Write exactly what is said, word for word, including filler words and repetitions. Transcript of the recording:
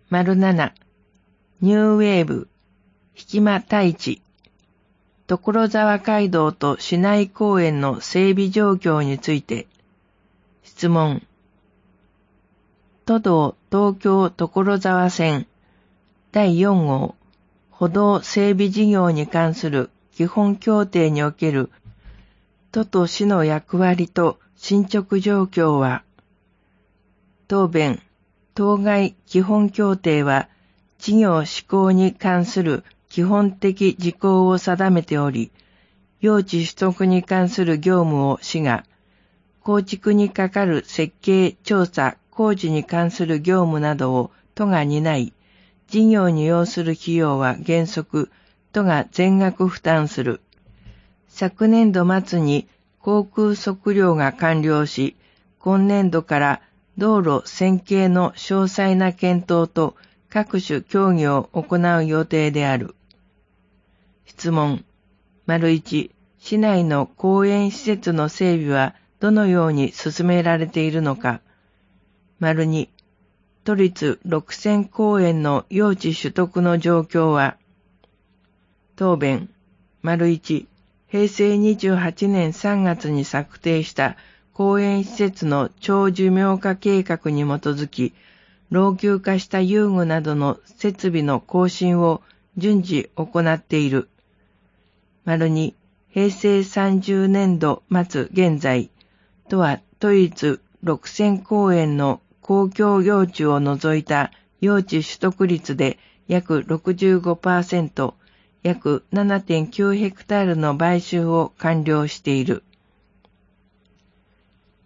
なな、ニューウェーブ、引間太一、所沢街道と市内公園の整備状況について、質問。都道東京所沢線だいよん号歩道整備事業に関する基本協定における都と市の役割と進捗状況は、答弁、当該基本協定は事業施行に関する基本的事項を定めており、用地取得に関する業務を市が、構築にかかる設計、調査、工事に関する業務などを都が担い、事業に要する費用は原則、都が全額負担する。昨年度末に航空測量が完了し、今年度から道路線形の詳細な検討と各種協議を行う予定である。質問。いち、市内の公園施設の整備はどのように進められているのか。に、都立六線公園の用地取得の状況は。答弁。いち、へいせいにじゅうはちねんさんがつに策定した公園施設の長寿命化計画に基づき、老朽化した遊具などの設備の更新を順次行っている。に、へいせいさんじゅうねんど末現在、都は都立六線公園の公共用地を除いた用地取得率で約 ろくじゅうごパーセント、約 ななてんきゅうヘクタールの買収を完了している。